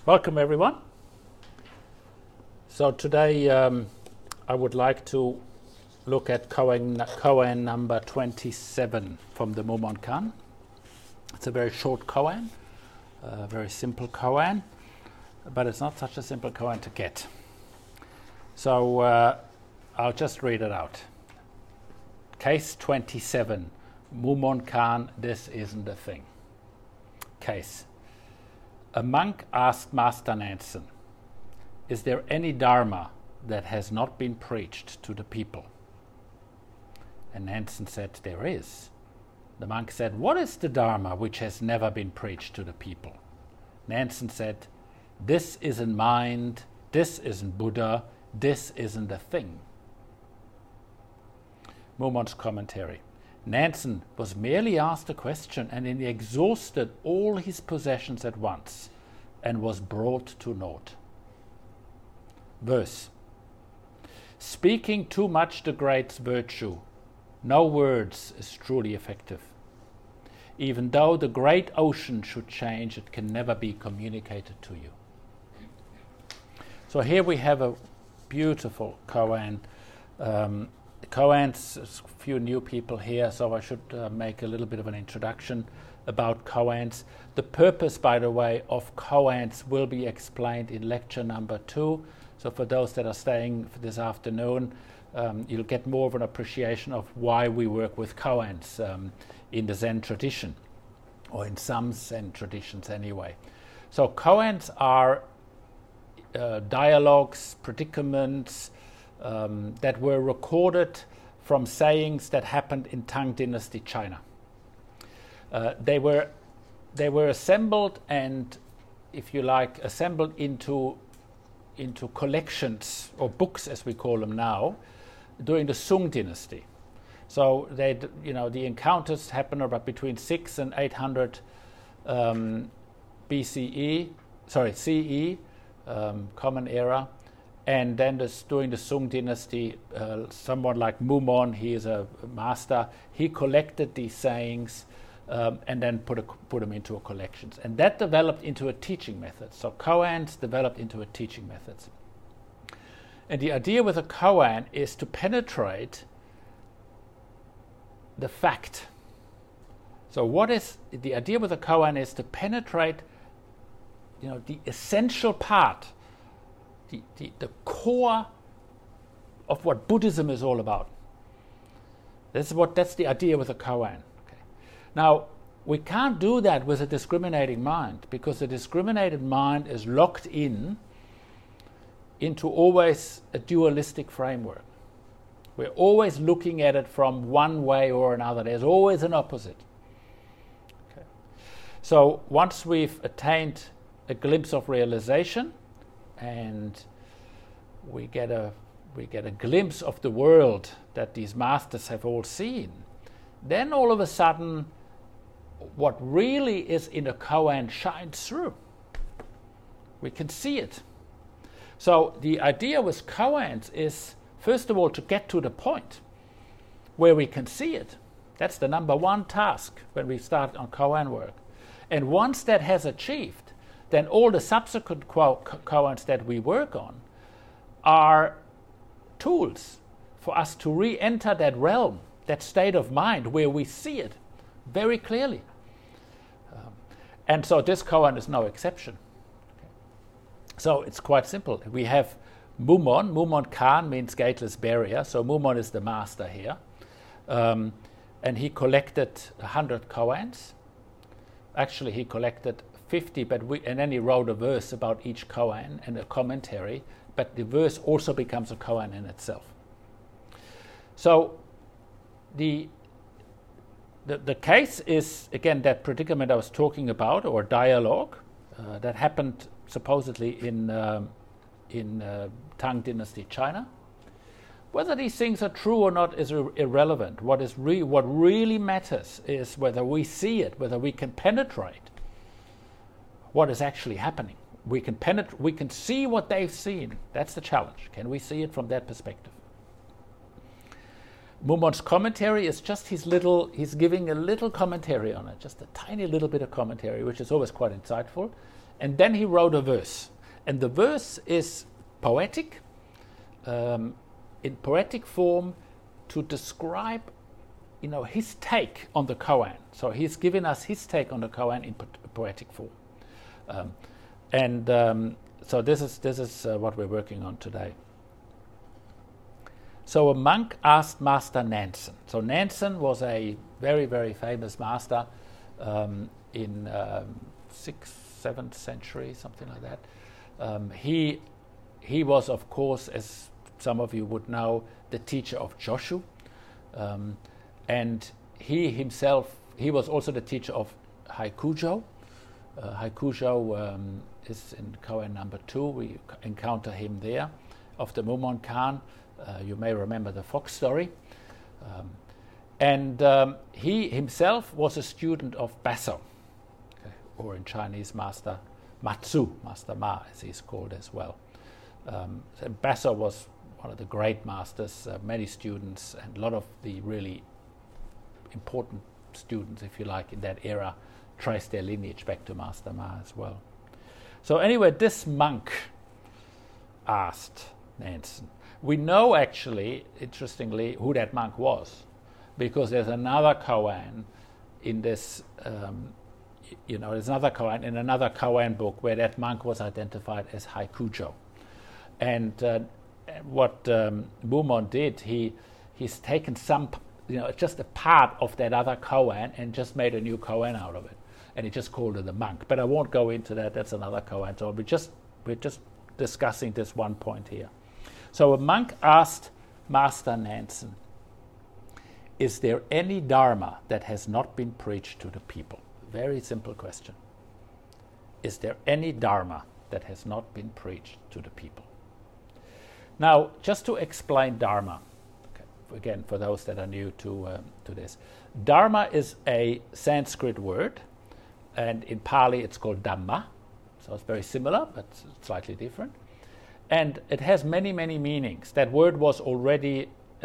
Welcome everyone. So today I would like to look at koan number 27 from the Mumonkan. It's a very short koan, a very simple koan, but it's not such a simple koan to get. So I'll just read it out. Case 27, Mumonkan, this isn't a thing. Case. A monk asked Master Nansen, "Is there any Dharma that has not been preached to the people?" And Nansen said, "There is." The monk said, "What is the Dharma which has never been preached to the people?" Nansen said, "This isn't mind, this isn't Buddha, this isn't a thing." Mumon's commentary. Nansen was merely asked a question and he exhausted all his possessions at once and was brought to naught. Verse. Speaking too much degrades virtue. No words is truly effective. Even though the great ocean should change, it can never be communicated to you. So here we have a beautiful koan. Koans, a few new people here, so I should make a little bit of an introduction about koans. The purpose, by the way, of koans will be explained in lecture number 2. So for those that are staying for this afternoon, you'll get more of an appreciation of why we work with koans in the Zen tradition, or in some Zen traditions anyway. So koans are dialogues, predicaments, that were recorded from sayings that happened in Tang Dynasty China. They were assembled and, if you like, assembled into collections or books, as we call them now, during the Sung Dynasty. So the encounters happened about between 6 and 800 CE, Common Era. And then during the Sung Dynasty, someone like Mumon, he is a master, he collected these sayings and then put them into a collections. And that developed into a teaching method. So koans developed into a teaching method. And the idea with a koan is to penetrate the fact. So what is the idea with a koan is to penetrate, the essential part, the core of what Buddhism is all about. That's the idea with a koan. Okay. Now, we can't do that with a discriminating mind, because the discriminated mind is locked into always a dualistic framework. We're always looking at it from one way or another. There's always an opposite. Okay. So once we've attained a glimpse of realization, and we get a glimpse of the world that these masters have all seen, then all of a sudden what really is in a koan shines through. We can see it. So the idea with koans is, first of all, to get to the point where we can see it. That's the number one task when we start on koan work. And once that has achieved, then all the subsequent koans that we work on are tools for us to re-enter that realm, that state of mind where we see it very clearly. And so this koan is no exception. Okay. So it's quite simple. We have Mumon. Mumonkan means gateless barrier, so Mumon is the master here. And he collected 100 koans. Actually, he collected 50, and then he wrote a verse about each koan and a commentary, but the verse also becomes a koan in itself. So the case is, again, that predicament I was talking about, or dialogue, that happened supposedly in Tang Dynasty China. Whether these things are true or not is irrelevant. What really matters is whether we see it, whether we can penetrate what is actually happening. We can see what they've seen. That's the challenge. Can we see it from that perspective? Mumon's commentary is just he's giving a little commentary on it, just a tiny little bit of commentary, which is always quite insightful. and then he wrote a verse. And the verse is poetic, in poetic form, to describe, his take on the Koan. So he's given us his take on the Koan in poetic form. So this is what we're working on today. So a monk asked Master Nansen. So Nansen was a very, very famous master in 6th, 7th century, something like that. He was, of course, as some of you would know, the teacher of Joshu. And he was also the teacher of Haikujo. Haikujo is in Koan number 2. We encounter him there, of the Mumon Khan. You may remember the fox story. He himself was a student of Baso, or in Chinese, Master Matsu, Master Ma, as he's called as well. Baso was one of the great masters, many students, and a lot of the really important students, if you like, in that era trace their lineage back to Master Ma as well. So anyway, this monk asked Nansen. We know actually, interestingly, who that monk was, because there's another Koan in this, there's another Koan in another Koan book where that monk was identified as Haikujo. And what Mumon did, he's taken just a part of that other Koan and just made a new Koan out of it. And he just called it a monk. But I won't go into that, that's another Koan. So we're just discussing this one point here. So a monk asked Master Nansen, is there any Dharma that has not been preached to the people? Very simple question. Is there any Dharma that has not been preached to the people? Now, just to explain Dharma, again, for those that are new to this, Dharma is a Sanskrit word, and in Pali it's called Dhamma, so it's very similar but slightly different. And it has many, many meanings. That word was already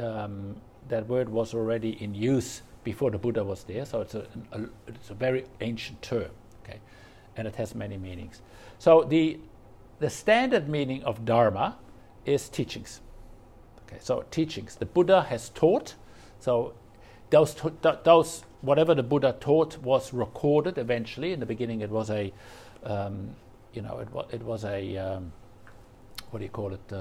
in use before the Buddha was there, so it's a very ancient term, okay, and it has many meanings. So the standard meaning of Dharma is teachings. Okay, so teachings. The Buddha has taught. So those whatever the Buddha taught was recorded eventually. In the beginning, it was a, what do you call it?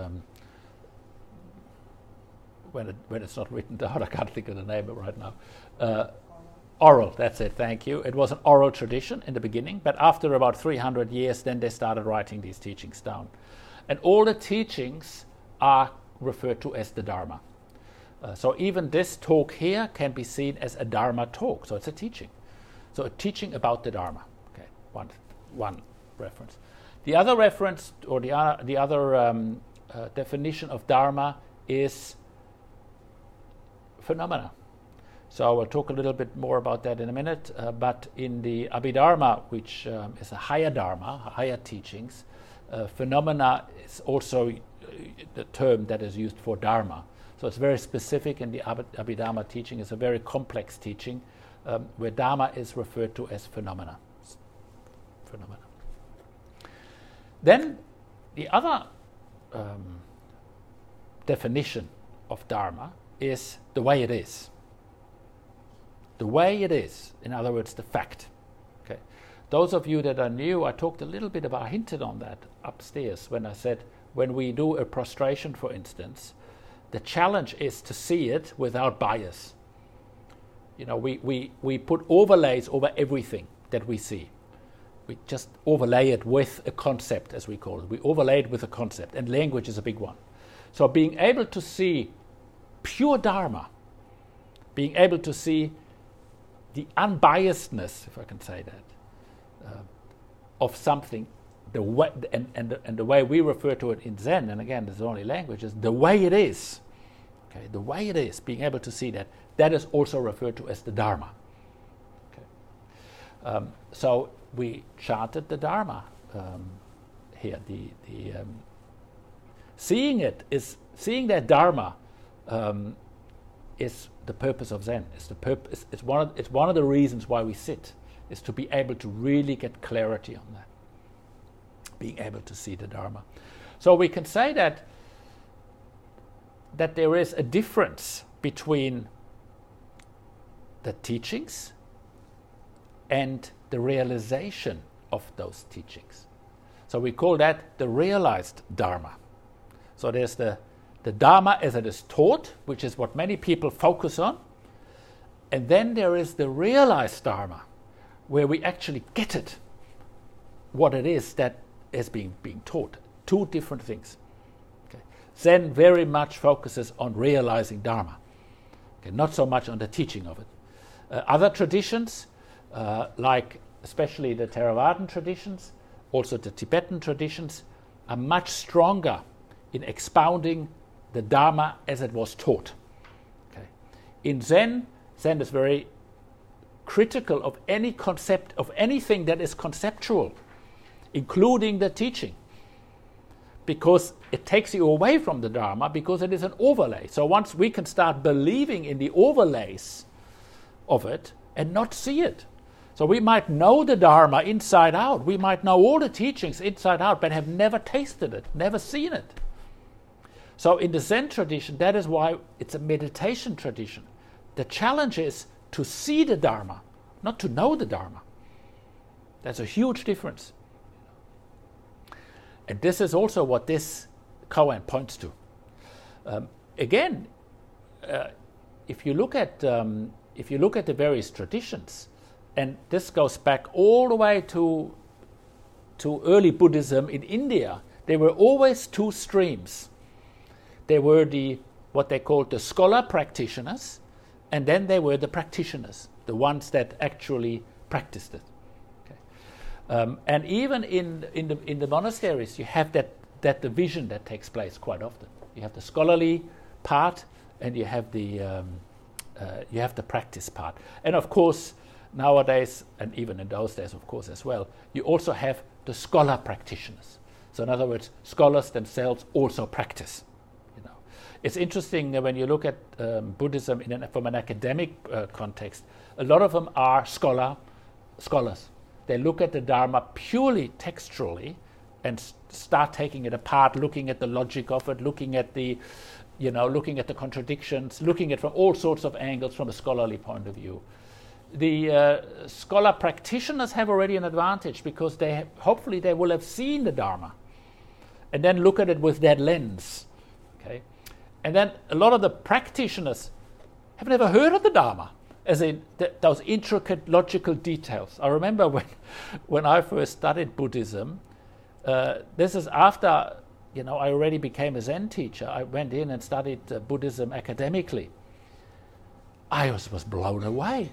When it's not written down, I can't think of the name of it right now. Oral, that's it, thank you. It was an oral tradition in the beginning, but after about 300 years, then they started writing these teachings down. And all the teachings are referred to as the Dharma. So even this talk here can be seen as a Dharma talk, so it's a teaching. So a teaching about the Dharma. Okay, one reference. The other reference, or the other definition of Dharma is phenomena. So I'll talk a little bit more about that in a minute, but in the Abhidharma, which is a higher Dharma, higher teachings, phenomena is also the term that is used for Dharma. So it's very specific in the Abhidharma teaching. It's a very complex teaching where Dharma is referred to as phenomena. Then the other definition of Dharma is the way it is. The way it is, in other words, the fact. Okay. Those of you that are new, I talked a little bit about, I hinted on that upstairs when I said, when we do a prostration, for instance, the challenge is to see it without bias. We put overlays over everything that we see. We just overlay it with a concept, as we call it. We overlay it with a concept, and language is a big one. So being able to see pure Dharma, being able to see the unbiasedness, if I can say that, of something, the way and the way we refer to it in Zen, and again, there's only language, is the way it is. Okay, the way it is, being able to see that is also referred to as the Dharma. Okay. So we chanted the Dharma here. Seeing that Dharma is the purpose of Zen. It's one of the reasons why we sit, is to be able to really get clarity on that. being able to see the Dharma. So we can say that there is a difference between the teachings and the realization of those teachings. So we call that the realized Dharma. So there's the Dharma as it is taught, which is what many people focus on. And then there is the realized Dharma, where we actually get it, what it is that is being taught. Two different things. Okay. Zen very much focuses on realizing Dharma, okay, not so much on the teaching of it. Other traditions, like especially the Theravadan traditions, also the Tibetan traditions, are much stronger in expounding the Dharma as it was taught. Okay. In Zen is very critical of any concept, of anything that is conceptual, including the teaching, because it takes you away from the Dharma, because it is an overlay. So once we can start believing in the overlays of it and not see it. So we might know the Dharma inside out, we might know all the teachings inside out, but have never tasted it, never seen it. So in the Zen tradition, that is why it's a meditation tradition. The challenge is to see the Dharma, not to know the Dharma. That's a huge difference. And this is also what this koan points to. Again, if you look at the various traditions, and this goes back all the way to early Buddhism in India, there were always two streams. There were what they called the scholar practitioners, and then there were the practitioners, the ones that actually practiced it. Okay. And even in the monasteries, you have that division that takes place quite often. You have the scholarly part, and you have the practice part. And of course, nowadays, and even in those days, of course, as well, you also have the scholar practitioners. So in other words, scholars themselves also practice. It's interesting that when you look at Buddhism from an academic context, a lot of them are scholars. They look at the Dharma purely textually and start taking it apart, looking at the logic of it, looking at the contradictions, looking at it from all sorts of angles from a scholarly point of view. The scholar practitioners have already an advantage because hopefully they will have seen the Dharma and then look at it with that lens. Okay. And then a lot of the practitioners have never heard of the Dharma, as in those intricate logical details. I remember when I first studied Buddhism, this is after I already became a Zen teacher. I went in and studied Buddhism academically. I was blown away.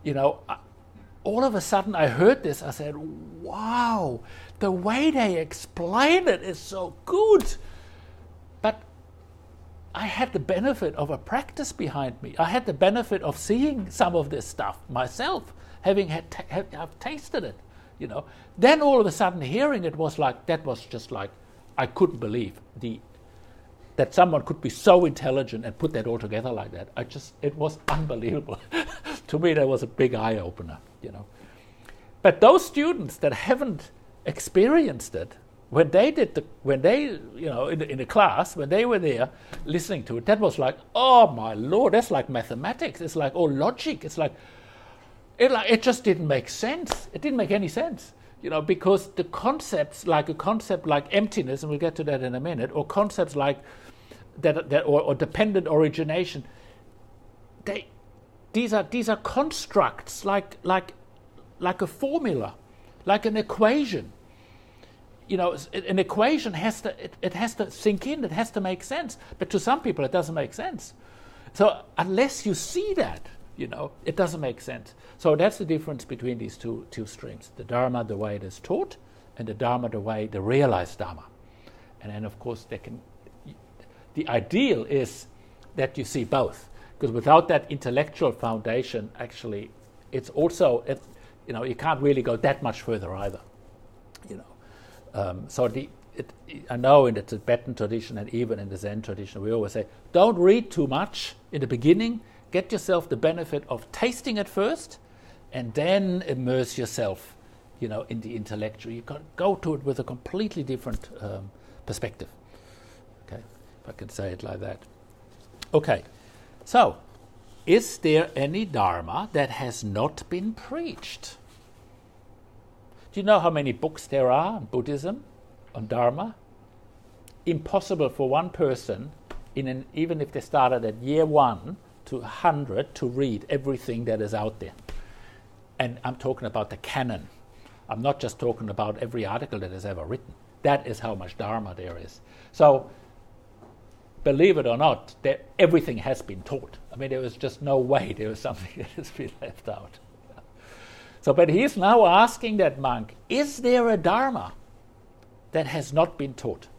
All of a sudden I heard this. I said, wow, the way they explain it is so good. But I had the benefit of a practice behind me. I had the benefit of seeing some of this stuff myself, having have tasted it. Then all of a sudden hearing it was just like I couldn't believe that someone could be so intelligent and put that all together like that. It was unbelievable. To me, that was a big eye opener. But those students that haven't experienced it, in the class, when they were there listening to it, that was like, oh my Lord, that's like mathematics. It's like all logic. It's like it just didn't make sense. It didn't make any sense, because the concepts, like a concept like emptiness, and we'll get to that in a minute, or concepts like that or dependent origination, these are constructs like a formula, like an equation. An equation has to sink in, it has to make sense. But to some people, it doesn't make sense. So unless you see that, it doesn't make sense. So that's the difference between these two streams. The Dharma, the way it is taught, and the Dharma, the realized Dharma. And then, of course, the ideal is that you see both. Because without that intellectual foundation, actually, it's also, you can't really go that much further either. I know in the Tibetan tradition and even in the Zen tradition, we always say, don't read too much in the beginning. Get yourself the benefit of tasting it first, and then immerse yourself in the intellectual. You can go to it with a completely different perspective. Okay, if I could say it like that. Okay, so is there any Dharma that has not been preached? Do you know how many books there are on Buddhism, on Dharma? Impossible for one person, even if they started at year 1 to 100, to read everything that is out there. And I'm talking about the canon. I'm not just talking about every article that is ever written. That is how much Dharma there is. So, believe it or not, everything has been taught. I mean, there was just no way there was something that has been left out. So, but he's now asking that monk, is there a Dharma that has not been taught?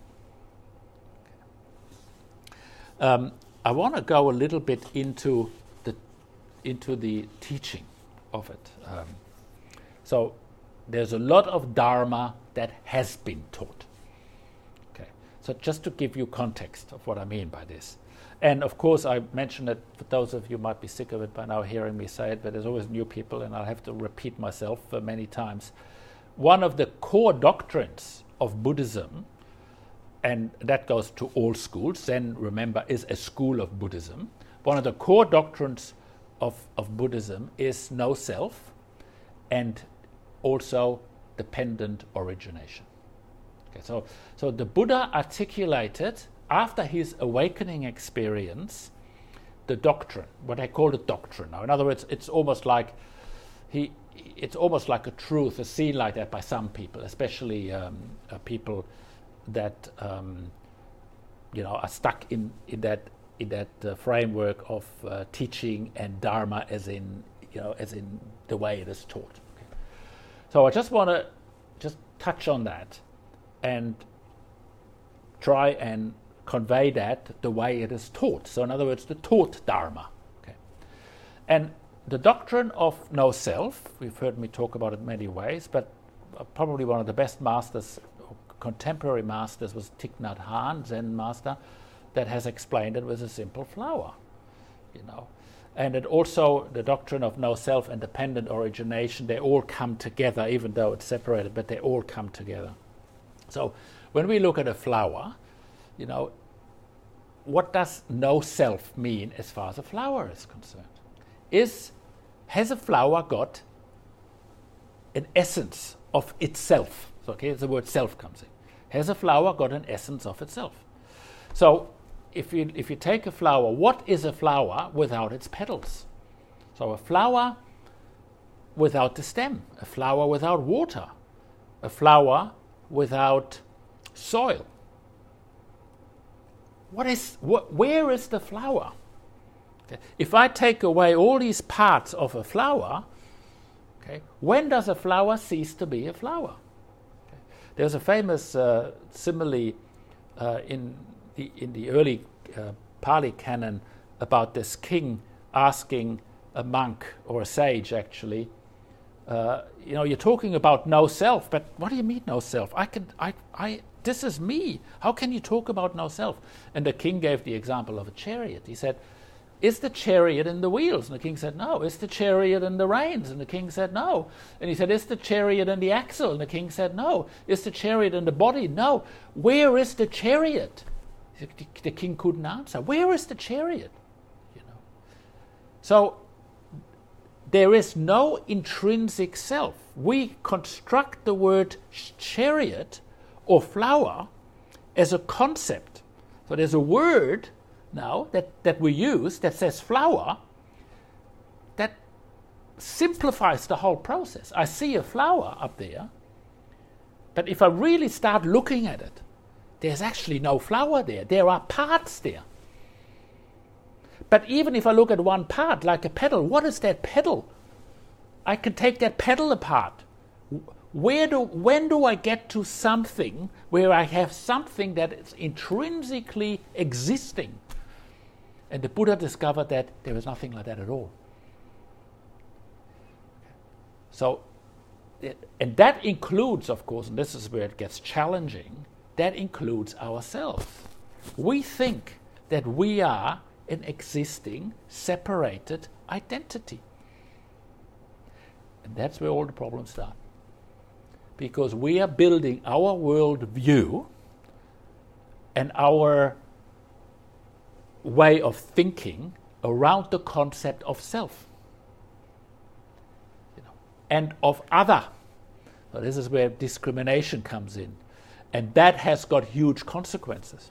I want to go a little bit into the teaching of it. So there's a lot of Dharma that has been taught. Okay, so just to give you context of what I mean by this. And of course, I mentioned it, for those of you who might be sick of it by now hearing me say it, but there's always new people, and I'll have to repeat myself many times. One of the core doctrines of Buddhism, and that goes to all schools, Zen, remember, is a school of Buddhism. One of the core doctrines of Buddhism is no self and also dependent origination. Okay, so the Buddha articulated, after his awakening experience, the doctrine, what I call the doctrine. Now, in other words, it's almost like a truth, is seen like that by some people, especially people that are stuck in that framework of teaching and Dharma as in the way it is taught. Okay. So I just want to touch on that and try and convey that the way it is taught. So in other words, the taught Dharma. Okay. And the doctrine of no self, we've heard me talk about it many ways, but probably one of the best masters, contemporary masters, was Thich Nhat Hanh, Zen master, that has explained it with a simple flower, And it also, the doctrine of no self and dependent origination, they all come together, even though it's separated, but they all come together. So when we look at a flower, what does no self mean as far as a flower is concerned? Has a flower got an essence of itself? So, okay, the word self comes in. Has a flower got an essence of itself? So if you take a flower, what is a flower without its petals? So a flower without the stem, a flower without water, a flower without soil. Where is the flower? Okay. If I take away all these parts of a flower, okay, when does a flower cease to be a flower? Okay. There's a famous simile in the early Pali canon about this king asking a monk, or a sage actually, you're talking about no self, but what do you mean no self? This is me. How can you talk about no self? And the king gave the example of a chariot. He said, is the chariot in the wheels? And the king said, no. Is the chariot in the reins? And the king said, no. And he said, is the chariot in the axle? And the king said, no. Is the chariot in the body? No. Where is the chariot? The king couldn't answer. Where is the chariot? So there is no intrinsic self. We construct the word chariot or flower as a concept. So there's a word now that we use that says flower that simplifies the whole process. I see a flower up there, but if I really start looking at it, there's actually no flower there. There are parts there. But even if I look at one part, like a petal, what is that petal? I can take that petal apart. When do I get to something where I have something that is intrinsically existing? And the Buddha discovered that there is nothing like that at all. So, and that includes, of course, and this is where it gets challenging, that includes ourselves. We think that we are an existing, separated identity. And that's where all the problems start. because we are building our world view and our way of thinking around the concept of self, and of other. So this is where discrimination comes in, and that has got huge consequences.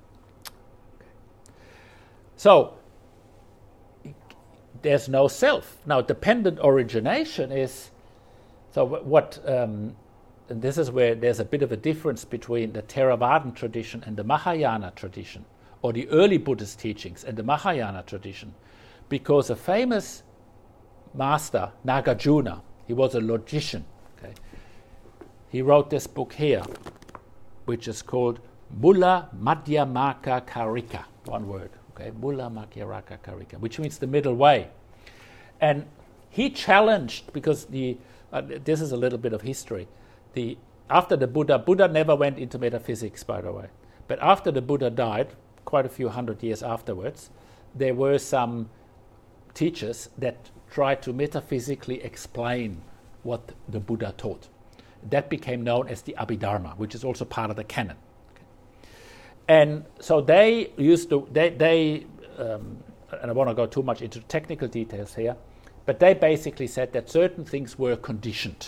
So there's no self. Now, dependent origination is, so what, and this is where there's a bit of a difference between the Theravadan tradition and the Mahayana tradition, or the early Buddhist teachings and the Mahayana tradition, because a famous master, Nagarjuna, he was a logician. Okay? He wrote this book here, which is called Mula Madhyamaka Karika, one word. Okay, Mula Madhyamaka Karika, which means the middle way. And he challenged, because this is a little bit of history. After the Buddha never went into metaphysics, by the way. But after the Buddha died, quite a few hundred years afterwards, there were some teachers that tried to metaphysically explain what the Buddha taught. That became known as the Abhidharma, which is also part of the canon. And so they used to, and I don't want to go too much into technical details here, but they basically said that certain things were conditioned.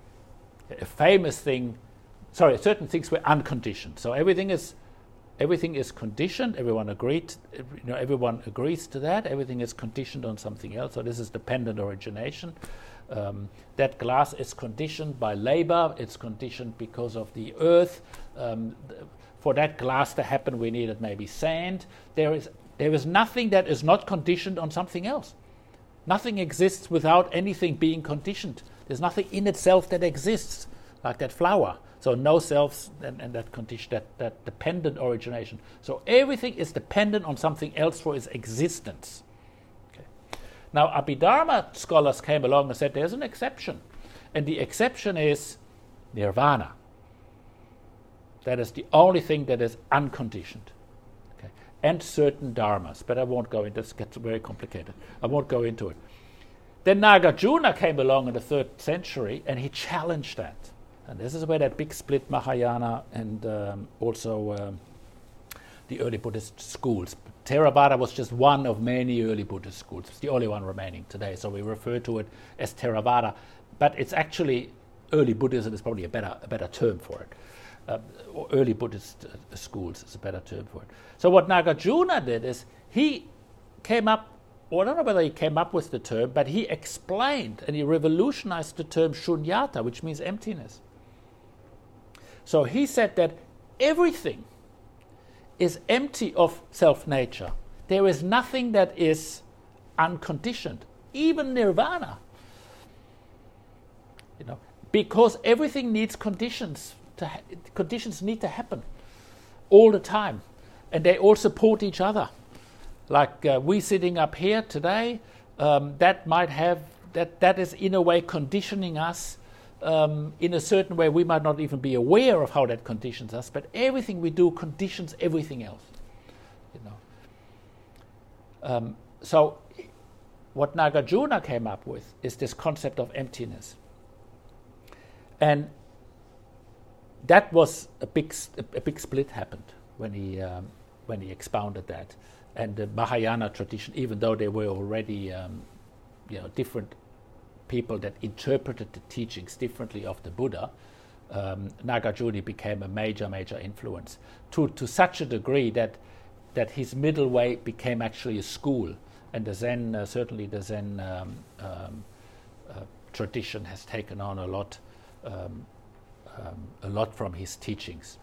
Certain things were unconditioned. So everything is conditioned. Everyone agrees to that. Everything is conditioned on something else. So this is dependent origination. That glass is conditioned by labor. It's conditioned because of the earth. For that glass to happen, we needed maybe sand. There is nothing that is not conditioned on something else. Nothing exists without anything being conditioned. There's nothing in itself that exists, like that flower. So no selves and that condition, that dependent origination. So everything is dependent on something else for its existence. Okay. Now, Abhidharma scholars came along and said there's an exception. And the exception is nirvana. That is the only thing that is unconditioned. Okay. And certain dharmas. But I won't go into this. It gets very complicated. I won't go into it. Then Nagarjuna came along in the 3rd century and he challenged that. And this is where that big split, Mahayana and also the early Buddhist schools. Theravada was just one of many early Buddhist schools. It's the only one remaining today, so we refer to it as Theravada. But it's actually, early Buddhism is probably a better term for it. Or early Buddhist schools is a better term for it. So what Nagarjuna did is he came up, or I don't know whether he came up with the term, but he explained and he revolutionized the term shunyata, which means emptiness. So he said that everything is empty of self-nature. There is nothing that is unconditioned, even nirvana. Because everything needs conditions. Conditions need to happen all the time, and they all support each other. Like we sitting up here today, that is in a way conditioning us. In a certain way, we might not even be aware of how that conditions us, but everything we do conditions everything else. So, what Nagarjuna came up with is this concept of emptiness, and that was a big split happened when he expounded that, and the Mahayana tradition, even though there were already different people that interpreted the teachings differently of the Buddha, Nagarjuna became a major influence to such a degree that his middle way became actually a school, and the Zen certainly the Zen tradition has taken on a lot from his teachings.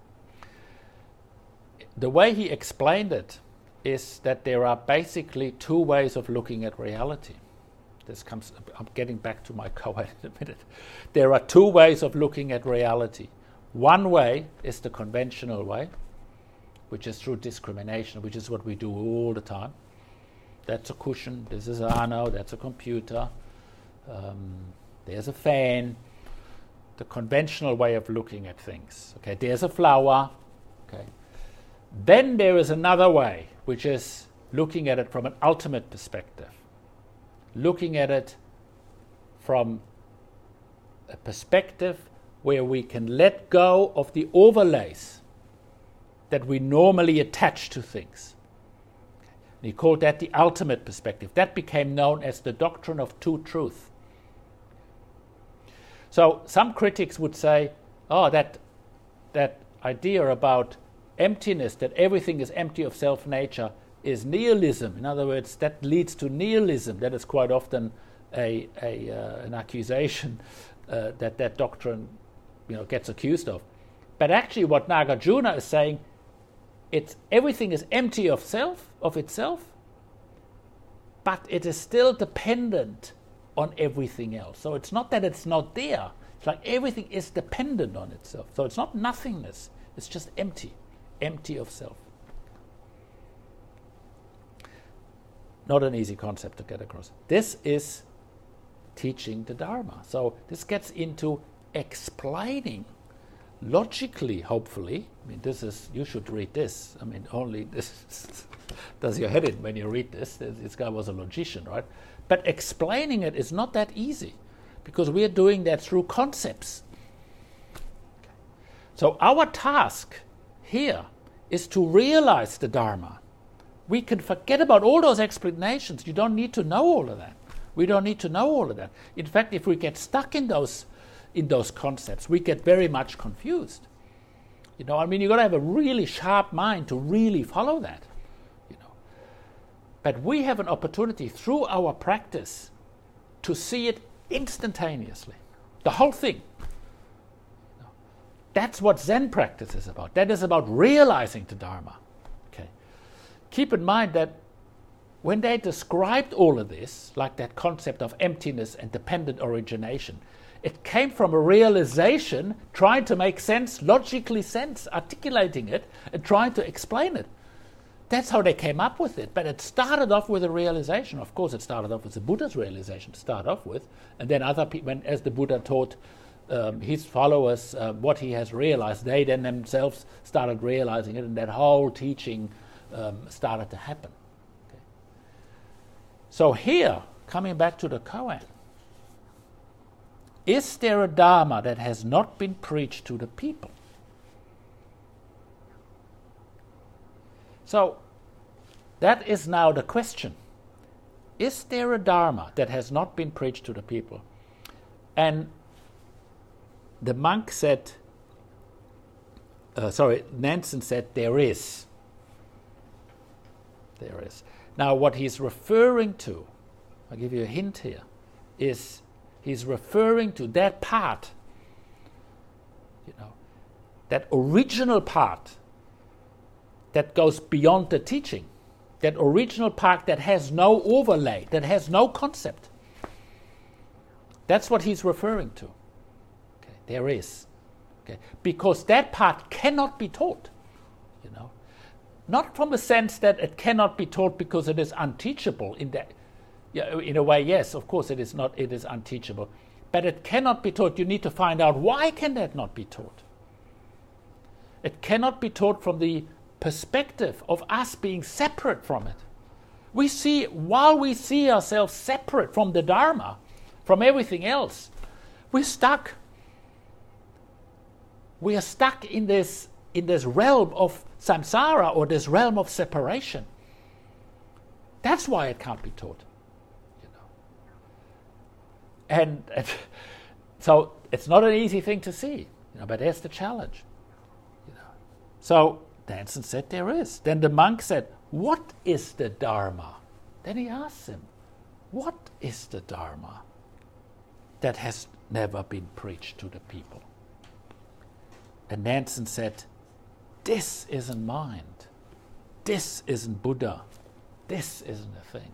The way he explained it is that there are basically 2 ways of looking at reality. I'm getting back to my co-ed in a minute. There are 2 ways of looking at reality. One way is the conventional way, which is through discrimination, which is what we do all the time. That's a cushion, this is Arno, that's a computer, there's a fan. The conventional way of looking at things. Okay, there's a flower. Okay. Then there is another way, which is looking at it from an ultimate perspective. Looking at it from a perspective where we can let go of the overlays that we normally attach to things. He called that the ultimate perspective. That became known as the doctrine of two truths. So some critics would say, oh, that idea about emptiness, that everything is empty of self-nature, is nihilism. In other words, that leads to nihilism. That is quite often an accusation that doctrine gets accused of. But actually what Nagarjuna is saying, everything is empty of itself, but it is still dependent on everything else. So it's not that it's not there. It's like everything is dependent on itself. So it's not nothingness. It's just empty of self. Not an easy concept to get across. This is teaching the Dharma. So this gets into explaining logically, hopefully. I mean, you should read this. I mean, only this does your head in when you read this. This guy was a logician, right? But explaining it is not that easy, because we are doing that through concepts. So our task here is to realize the Dharma. We can forget about all those explanations. You don't need to know all of that. We don't need to know all of that. In fact, if we get stuck in those concepts, we get very much confused. You've got to have a really sharp mind to really follow that. But we have an opportunity through our practice to see it instantaneously. The whole thing. That's what Zen practice is about. That is about realizing the Dharma. Okay. Keep in mind that when they described all of this, like that concept of emptiness and dependent origination, it came from a realization, trying to make sense, logically sense, articulating it, and trying to explain it. That's how they came up with it. But it started off with a realization. Of course, it started off with the Buddha's realization to start off with. And then other people, as the Buddha taught his followers what he has realized, they then themselves started realizing it, and that whole teaching started to happen. Okay. So here, coming back to the koan, is there a Dharma that has not been preached to the people? So that is now the question. Is there a Dharma that has not been preached to the people? And the monk said, Nansen said, there is. There is. Now what he's referring to, I'll give you a hint here, is he's referring to that part, that original part that goes beyond the teaching, that original part that has no overlay, that has no concept. That's what he's referring to. Okay, there is. Okay, because that part cannot be taught. Not from a sense that it cannot be taught because it is unteachable. In a way, yes, of course it is not. It is unteachable, but it cannot be taught. You need to find out why can that not be taught. It cannot be taught from the perspective of us being separate from it. While we see ourselves separate from the Dharma, from everything else, we're stuck. We are stuck in this realm of samsara, or this realm of separation. That's why it can't be taught. And so it's not an easy thing to see, but there's the challenge. So Nansen said there is. Then the monk said, what is the Dharma? Then he asked him, what is the Dharma that has never been preached to the people? And Nansen said, this isn't mind. This isn't Buddha. This isn't a thing.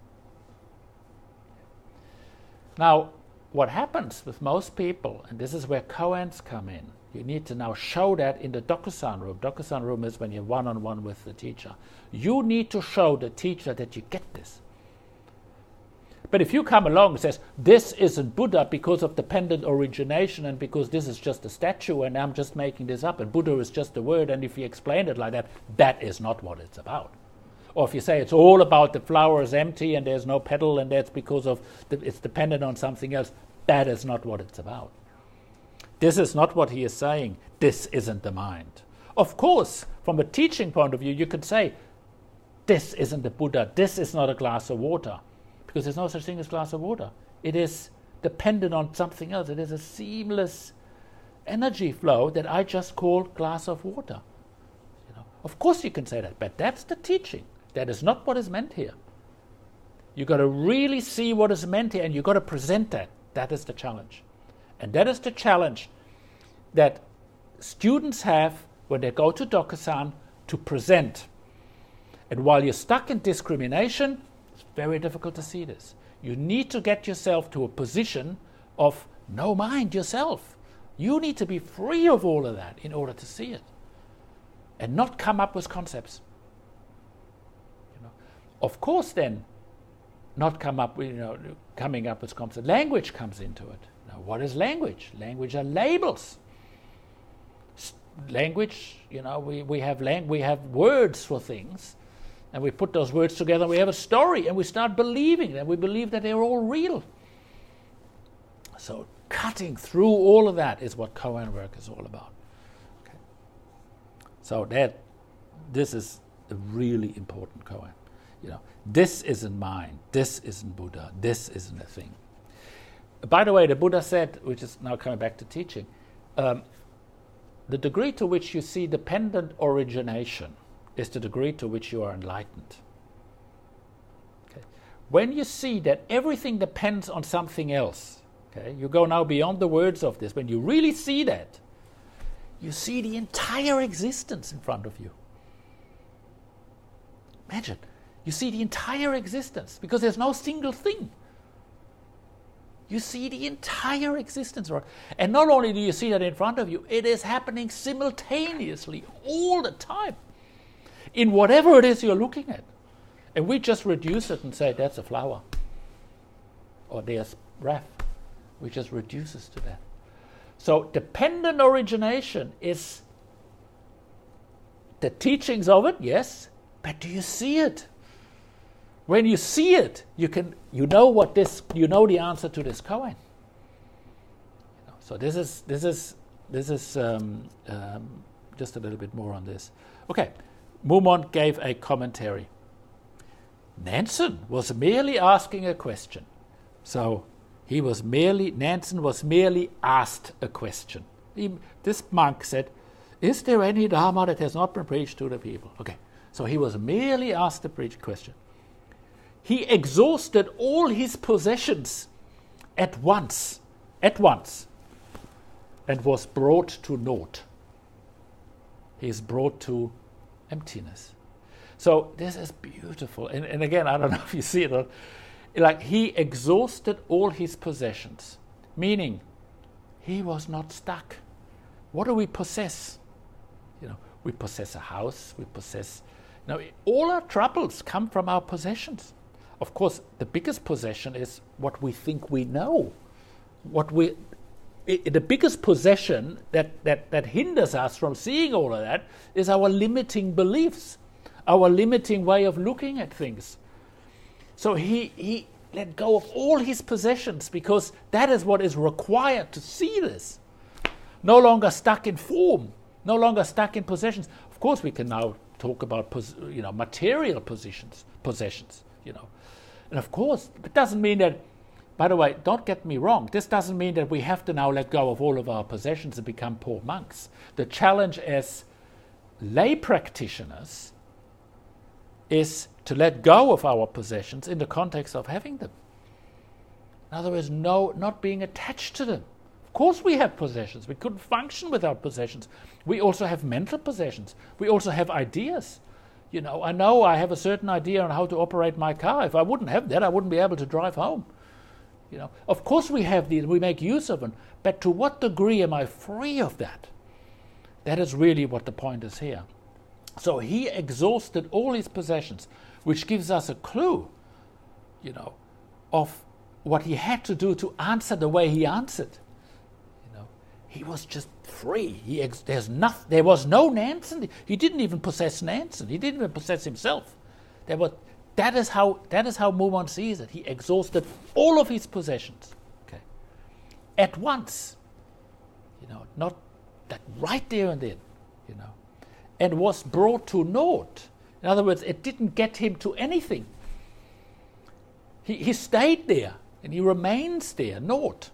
Now, what happens with most people, and this is where koans come in, you need to now show that in the Dokusan room. Dokusan room is when you're one-on-one with the teacher. You need to show the teacher that you get this. But if you come along and says, this isn't Buddha because of dependent origination and because this is just a statue and I'm just making this up and Buddha is just a word, and if you explain it like that, that is not what it's about. Or if you say it's all about the flower is empty and there's no petal and that's because of it's dependent on something else, that is not what it's about. This is not what he is saying. This isn't the mind. Of course, from a teaching point of view, you could say, this isn't the Buddha, this is not a glass of water, because there's no such thing as glass of water. It is dependent on something else. It is a seamless energy flow that I just call glass of water. Of course you can say that, but that's the teaching. That is not what is meant here. You've got to really see what is meant here, and you've got to present that. That is the challenge. And that is the challenge that students have when they go to Dokusan, to present. And while you're stuck in discrimination, it's very difficult to see this. You need to get yourself to a position of no mind yourself. You need to be free of all of that in order to see it, and not come up with concepts. Of course, then, not come up with, coming up with concepts. Language comes into it. Now, what is language? Language are labels. Language, we have words for things, and we put those words together. We have a story, and we start believing that. We believe that they're all real. So, cutting through all of that is what koan work is all about. Okay. So this is a really important koan. This isn't mine. This isn't Buddha. This isn't a thing. By the way, the Buddha said, which is now coming back to teaching, the degree to which you see dependent origination is the degree to which you are enlightened. Okay. When you see that everything depends on something else, okay, you go now beyond the words of this. When you really see that, you see the entire existence in front of you. Imagine, you see the entire existence because there's no single thing. You see the entire existence. And not only do you see that in front of you, it is happening simultaneously all the time in whatever it is you're looking at. And we just reduce it and say, that's a flower. Or there's breath. We just reduce it to that. So dependent origination is the teachings of it, yes, but do you see it? When you see it, you know the answer to this koan. So this is just a little bit more on this. Okay, Mumon gave a commentary. Nansen was merely asking a question. So Nansen was merely asked a question. This monk said, "Is there any Dharma that has not been preached to the people?" Okay, so he was merely asked a question. He exhausted all his possessions at once, and was brought to naught. He is brought to emptiness. So this is beautiful. And again, I don't know if you see it, like he exhausted all his possessions, meaning he was not stuck. What do we possess? We possess a house, we possess, all our troubles come from our possessions. Of course, the biggest possession is what we think we know. The biggest possession that hinders us from seeing all of that is our limiting beliefs, our limiting way of looking at things. So he let go of all his possessions because that is what is required to see this. No longer stuck in form, no longer stuck in possessions. Of course, we can now talk about material possessions. And of course, it doesn't mean that, by the way, don't get me wrong, this doesn't mean that we have to now let go of all of our possessions and become poor monks. The challenge as lay practitioners is to let go of our possessions in the context of having them. In other words, not being attached to them. Of course we have possessions. We couldn't function without possessions. We also have mental possessions. We also have ideas. I know I have a certain idea on how to operate my car. If I wouldn't have that, I wouldn't be able to drive home. Of course we have these, we make use of them, but to what degree am I free of that? That is really what the point is here. So he exhausted all his possessions, which gives us a clue, of what he had to do to answer the way he answered. He was just free. There was no Nansen. He didn't even possess Nansen. He didn't even possess himself. That is how Mumon sees it. He exhausted all of his possessions, okay, at once. not that right there and then, and was brought to naught. In other words, it didn't get him to anything. He stayed there, and he remains there, naught.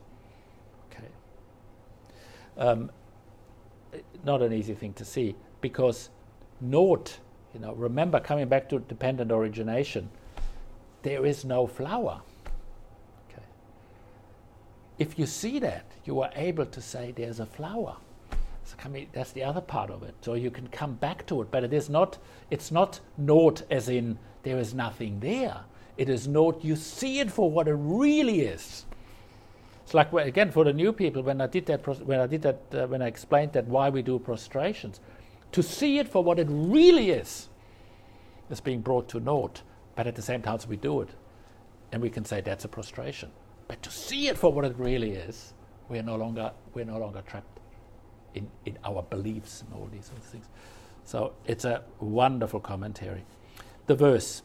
Okay. Not an easy thing to see, because naught, remember, coming back to dependent origination, there is no flower. Okay. If you see that, you are able to say there's a flower. So that's the other part of it. So you can come back to it, but it's not naught as in there is nothing there. It is naught, you see it for what it really is. It's like, again, for the new people, when I explained that why we do prostrations, to see it for what it really is being brought to naught. But at the same time, we do it, and we can say that's a prostration. But to see it for what it really is, we're no longer trapped in our beliefs and all these sorts of things. So it's a wonderful commentary. The verse: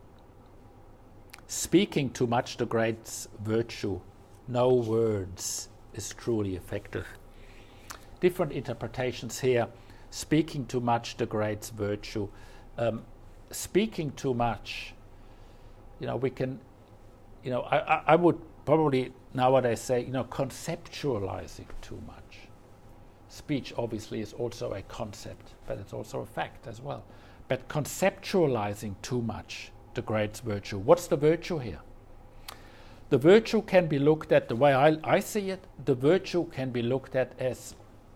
speaking too much degrades virtue. No words is truly effective. Different interpretations here. Speaking too much degrades virtue. Speaking too much, we can, I would probably nowadays say, conceptualizing too much. Speech obviously is also a concept, but it's also a fact as well. But conceptualizing too much degrades virtue. What's the virtue here? The virtue can be looked at, the way I see it, the virtue can be looked at as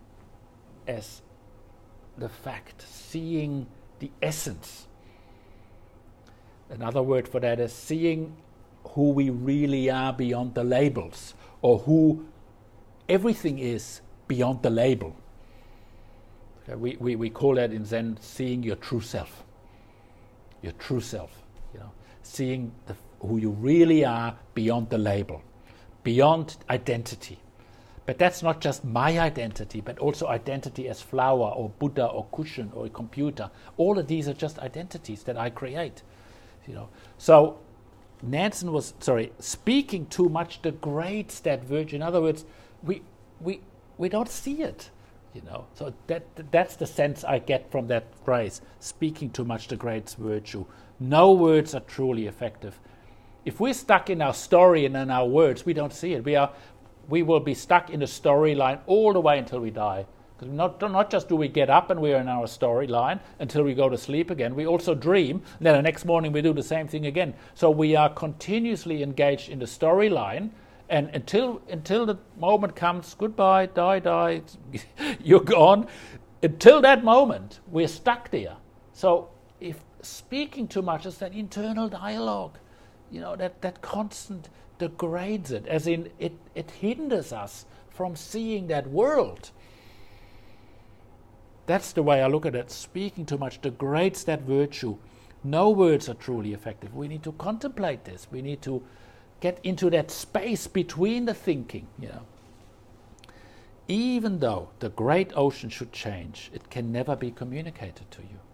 the fact, seeing the essence. Another word for that is seeing who we really are beyond the labels, or who everything is beyond the label. Okay, we call that in Zen seeing your true self. Your true self, seeing who you really are beyond the label, beyond identity. But that's not just my identity, but also identity as flower or Buddha or cushion or a computer. All of these are just identities that I create. So Nansen was speaking too much degrades that virtue. In other words, we don't see it. So that's the sense I get from that phrase. Speaking too much degrades virtue. No words are truly effective. If we're stuck in our story and in our words, we don't see it. We will be stuck in the storyline all the way until we die. Because not just do we get up and we're in our storyline until we go to sleep again, we also dream, and then the next morning we do the same thing again. So we are continuously engaged in the storyline, and until the moment comes, goodbye, die, you're gone. Until that moment, we're stuck there. So if speaking too much is that internal dialogue, that constant degrades it, as in it hinders us from seeing that world. That's the way I look at it. Speaking too much degrades that virtue. No words are truly effective. We need to contemplate this. We need to get into that space between the thinking. Even though the great ocean should change, it can never be communicated to you.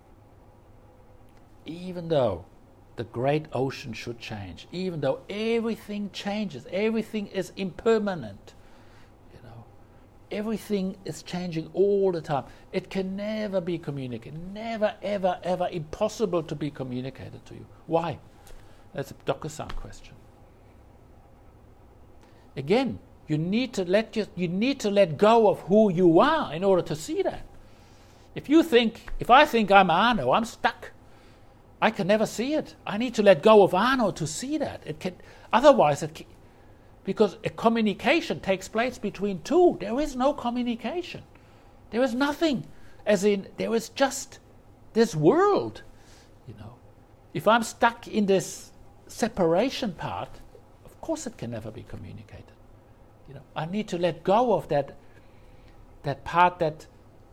Even though the great ocean should change, even though everything changes, everything is impermanent, everything is changing all the time. It can never be communicated, never, ever, ever, impossible to be communicated to you. Why? That's a Dokusan question. Again, you need to let go of who you are in order to see that. If I think I'm Arno, I'm stuck. I can never see it. I need to let go of Arno to see that. Because a communication takes place between two. There is no communication. There is nothing. As in, there is just this world. If I'm stuck in this separation part, of course it can never be communicated. I need to let go of that part that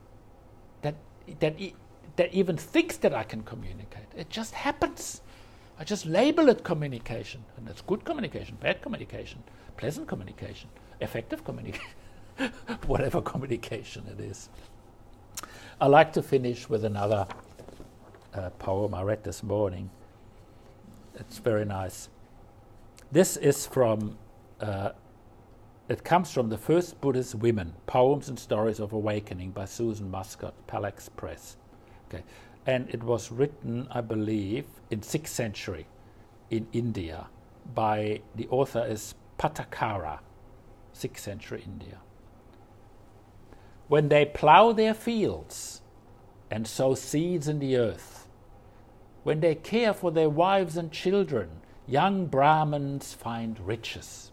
even thinks that I can communicate. It just happens. I just label it communication. And it's good communication, bad communication, pleasant communication, effective communication, whatever communication it is. I like to finish with another poem I read this morning. It's very nice. This is from It comes from The First Buddhist Women, Poems and Stories of Awakening by Susan Muscat, Palax Press. Okay. And it was written, I believe, in 6th century in India by, the author is Pattakara, 6th century India. When they plough their fields and sow seeds in the earth, when they care for their wives and children, young Brahmins find riches.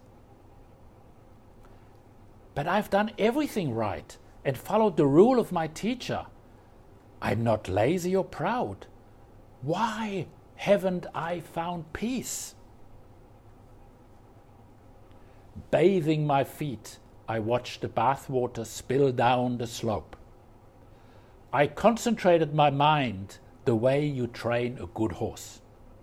But I've done everything right and followed the rule of my teacher. I'm not lazy or proud. Why haven't I found peace? Bathing my feet, I watched the bathwater spill down the slope. I concentrated my mind the way you train a good horse.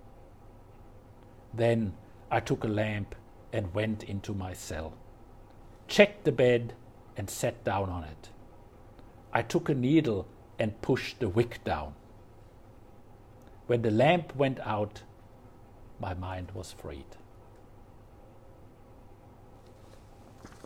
Then I took a lamp and went into my cell, checked the bed and sat down on it. I took a needle and pushed the wick down. When the lamp went out, my mind was freed.